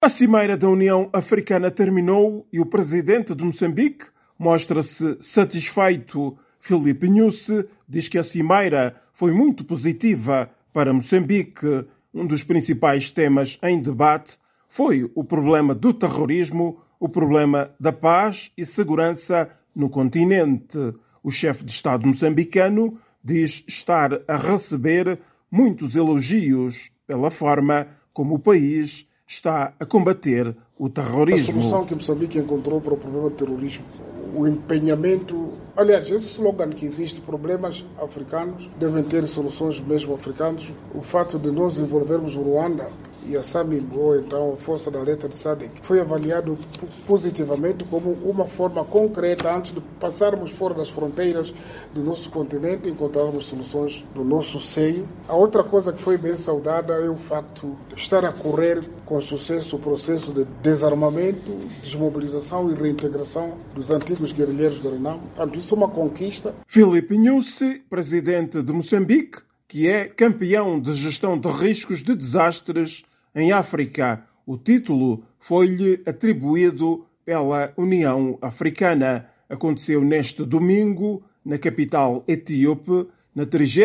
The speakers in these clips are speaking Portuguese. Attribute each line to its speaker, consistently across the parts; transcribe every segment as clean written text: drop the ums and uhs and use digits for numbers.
Speaker 1: A Cimeira da União Africana terminou e o presidente de Moçambique mostra-se satisfeito. Filipe Nyusi diz que a Cimeira foi muito positiva para Moçambique. Um dos principais temas em debate foi o problema do terrorismo, o problema da paz e segurança no continente. O chefe de Estado moçambicano diz estar a receber muitos elogios pela forma como o país está a combater o terrorismo.
Speaker 2: A solução que Moçambique encontrou para o problema do terrorismo, o empenhamento... Aliás, esse slogan que existe, problemas africanos devem ter soluções mesmo africanos. O fato de nós envolvermos o Ruanda e a SAMIM, ou então a Força da Alerta de SADC, foi avaliado positivamente como uma forma concreta antes de passarmos fora das fronteiras do nosso continente e encontrarmos soluções do nosso seio. A outra coisa que foi bem saudada é o facto de estar a correr com sucesso o processo de desarmamento, desmobilização e reintegração dos antigos guerrilheiros do Renam. Portanto, isso é uma conquista.
Speaker 1: Filipe Nyusi, presidente de Moçambique, que é campeão de gestão de riscos de desastres em África. O título foi-lhe atribuído pela União Africana. Aconteceu neste domingo, na capital etíope, na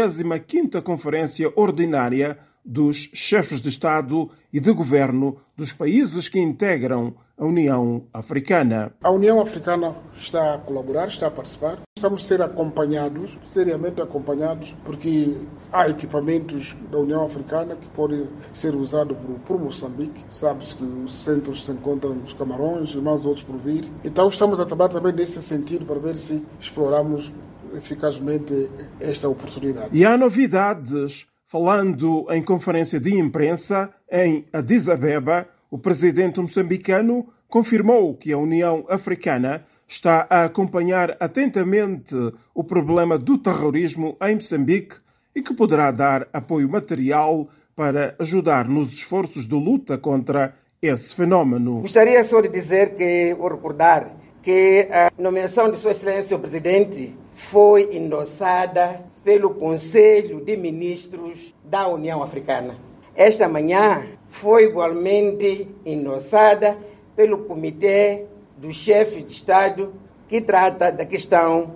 Speaker 1: 35ª Conferência Ordinária dos Chefes de Estado e de Governo dos países que integram a União Africana.
Speaker 2: A União Africana está a colaborar, está a participar. Estamos a ser acompanhados, seriamente acompanhados, porque há equipamentos da União Africana que podem ser usados por Moçambique. Sabes que os centros se encontram nos Camarões e mais outros por vir. Então estamos a trabalhar também nesse sentido para ver se exploramos eficazmente esta oportunidade.
Speaker 1: E há novidades. Falando em conferência de imprensa em Addis Abeba, o presidente moçambicano confirmou que a União Africana está a acompanhar atentamente o problema do terrorismo em Moçambique e que poderá dar apoio material para ajudar nos esforços de luta contra esse fenómeno.
Speaker 3: Gostaria só de dizer ou recordar que a nomeação de Sua Excelência o Presidente foi endossada pelo Conselho de Ministros da União Africana. Esta manhã foi igualmente endossada pelo Comitê dos Chefes de Estado que trata da questão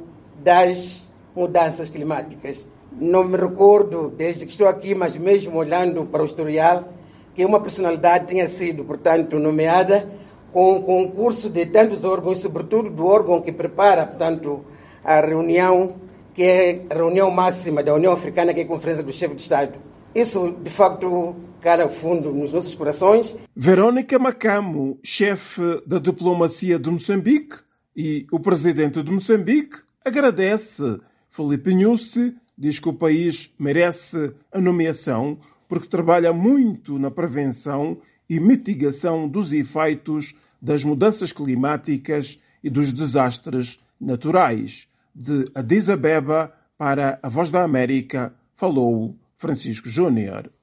Speaker 3: das mudanças climáticas. Não me recordo, desde que estou aqui, mas mesmo olhando para o historial, que uma personalidade tenha sido, portanto, nomeada com o concurso de tantos órgãos, sobretudo do órgão que prepara, portanto, a reunião, que é a reunião máxima da União Africana, que é a Conferência dos Chefes de Estado. Isso, de facto, cala fundo nos nossos corações.
Speaker 1: Verónica Macamo, chefe da diplomacia de Moçambique, e o presidente de Moçambique agradece. Filipe Nyusi diz que o país merece a nomeação porque trabalha muito na prevenção e mitigação dos efeitos das mudanças climáticas e dos desastres naturais. De Addis Abeba para a Voz da América, falou Francisco Júnior.